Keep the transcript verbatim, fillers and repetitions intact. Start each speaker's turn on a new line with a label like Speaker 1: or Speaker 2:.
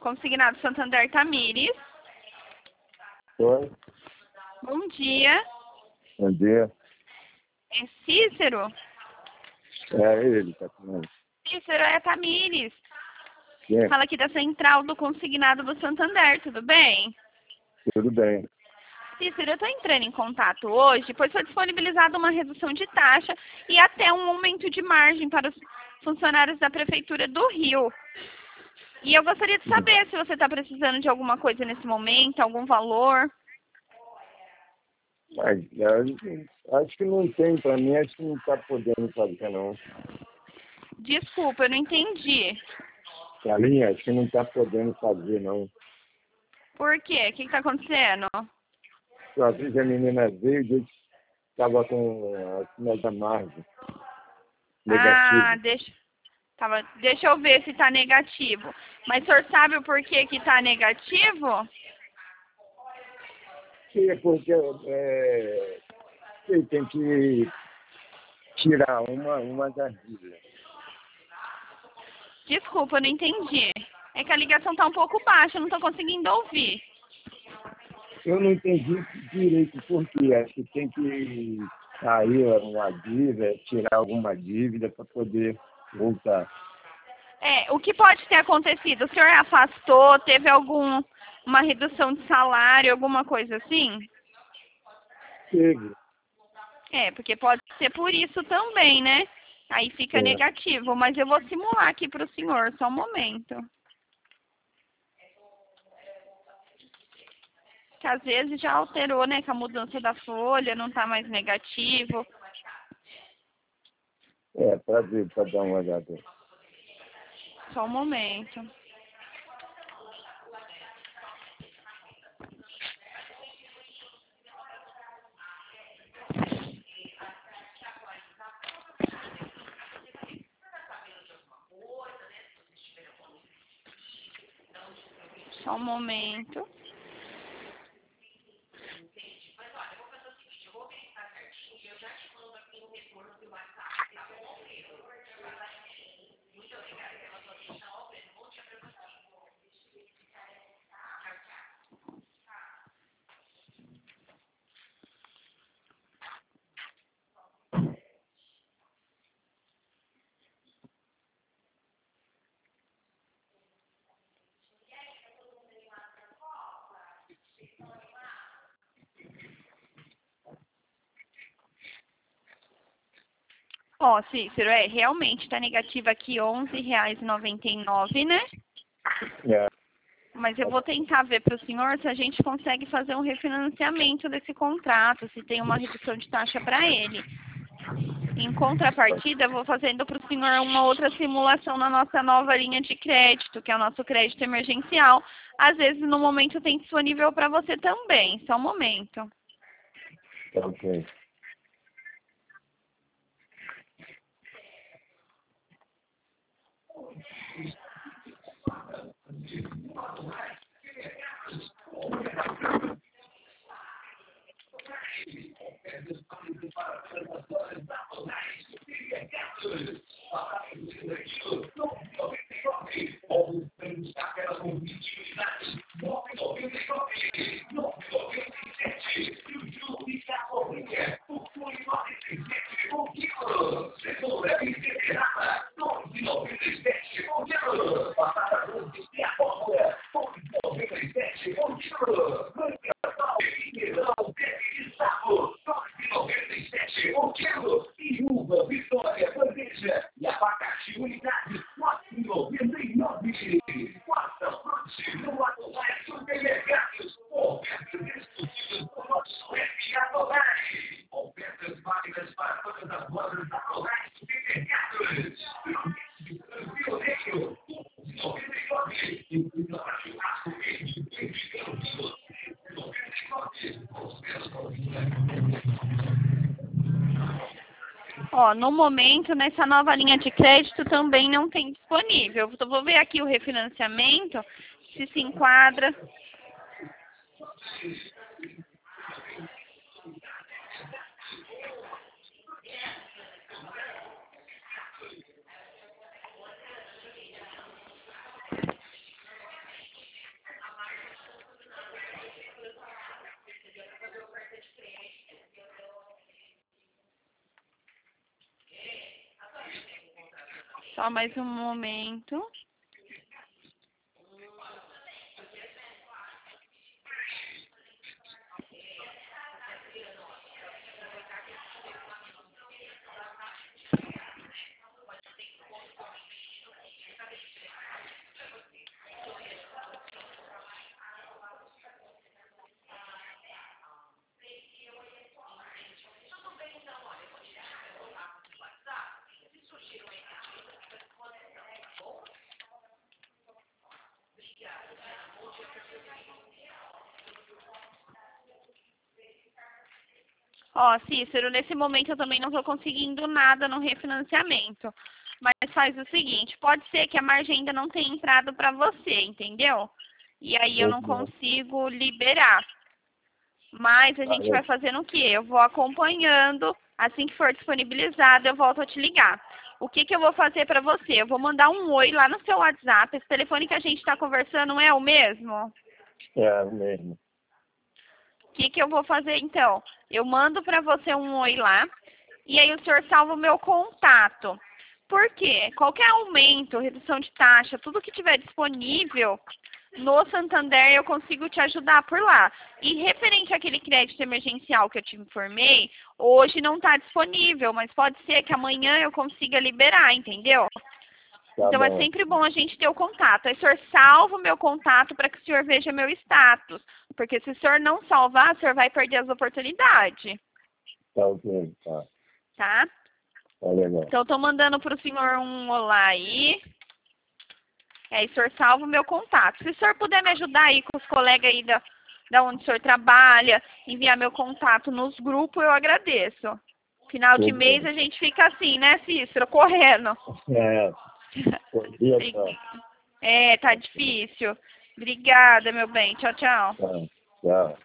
Speaker 1: Consignado Santander Tamires.
Speaker 2: Oi,
Speaker 1: Bom dia.
Speaker 2: bom dia.
Speaker 1: É Cícero?
Speaker 2: É ele, tá falando.
Speaker 1: Cícero, é a Tamires.
Speaker 2: Sim,
Speaker 1: Fala aqui da central do consignado do Santander, tudo bem?
Speaker 2: tudo bem.
Speaker 1: Cícero, eu estou entrando em contato hoje, pois foi disponibilizada uma redução de taxa e até um aumento de margem para os funcionários da Prefeitura do Rio. E eu gostaria de saber se você está precisando de alguma coisa nesse momento, algum valor.
Speaker 2: Mas eu acho que não tem, pra mim, acho que não tá podendo fazer, não.
Speaker 1: Desculpa, eu não entendi.
Speaker 2: Pra mim, acho que não tá podendo fazer, não.
Speaker 1: Por quê? O que está acontecendo?
Speaker 2: Só fiz a menina veio e disse que tava com acima da margem.
Speaker 1: Ah,
Speaker 2: Negativo.
Speaker 1: deixa, tava, deixa eu ver se está negativo. Mas o senhor sabe o porquê que está negativo?
Speaker 2: Sim, é porque é, você tem que tirar uma, uma das dívidas.
Speaker 1: Desculpa, eu não entendi. É que a ligação está um pouco baixa, eu não estou conseguindo ouvir.
Speaker 2: Eu não entendi direito por quê. Acho que tem que sair uma dívida, tirar alguma dívida para poder voltar.
Speaker 1: É, o que pode ter acontecido? O senhor afastou, teve algum uma redução de salário, alguma coisa assim?
Speaker 2: Teve.
Speaker 1: É, porque pode ser por isso também, né? Aí fica
Speaker 2: É,
Speaker 1: negativo, mas eu vou simular aqui para o senhor, só um momento. Que às vezes já alterou, né, com a mudança da folha, não está mais negativo.
Speaker 2: é para ver, para dar uma olhada.
Speaker 1: Só um momento. Só um momento. Ó, Cícero, é, realmente está negativo aqui onze reais e noventa e nove, né?
Speaker 2: É,
Speaker 1: Mas eu vou tentar ver para o senhor se a gente consegue fazer um refinanciamento desse contrato, se tem uma redução de taxa para ele. Em contrapartida, eu vou fazendo para o senhor uma outra simulação na nossa nova linha de crédito, que é o nosso crédito emergencial. Às vezes, no momento, tem disponível para você também. Só um momento.
Speaker 2: ok.
Speaker 1: Ó, no momento, nessa nova linha de crédito também não tem disponível. Eu vou ver aqui o refinanciamento, se se enquadra. Só mais um momento. Ó, Cícero, nesse momento eu também não estou conseguindo nada no refinanciamento. Mas faz o seguinte, pode ser que a margem ainda não tenha entrado para você, entendeu? E aí eu não consigo liberar. Mas a gente vai fazendo o quê? Eu vou acompanhando, assim que for disponibilizado, eu volto a te ligar. O que, que eu vou fazer para você? Eu vou mandar um oi lá no seu WhatsApp. Esse telefone que a gente está conversando é o mesmo?
Speaker 2: É o mesmo.
Speaker 1: O que, que eu vou fazer então? Eu mando para você um oi lá e aí o senhor salva o meu contato. Por quê? Qualquer aumento, redução de taxa, tudo que tiver disponível no Santander eu consigo te ajudar por lá. E referente àquele crédito emergencial que eu te informei, hoje não está disponível, mas pode ser que amanhã eu consiga liberar, entendeu?
Speaker 2: Tá
Speaker 1: Então
Speaker 2: bom.
Speaker 1: é sempre bom a gente ter o contato. Aí o senhor salva o meu contato para que o senhor veja meu status. Porque se o senhor não salvar, o senhor vai perder as oportunidades.
Speaker 2: Tá ok, tá.
Speaker 1: Tá?
Speaker 2: Tá legal.
Speaker 1: Então eu tô mandando pro senhor um olá aí. Aí o senhor salva o meu contato. Se o senhor puder me ajudar aí com os colegas aí da, da onde o senhor trabalha, enviar meu contato nos grupos, eu agradeço. Final de
Speaker 2: Tudo
Speaker 1: mês
Speaker 2: bem.
Speaker 1: a gente fica assim, né, Cícero? Correndo.
Speaker 2: É, bom dia, tá.
Speaker 1: É, tá difícil. Obrigada, meu bem. Tchau, tchau.
Speaker 2: Tá, tchau.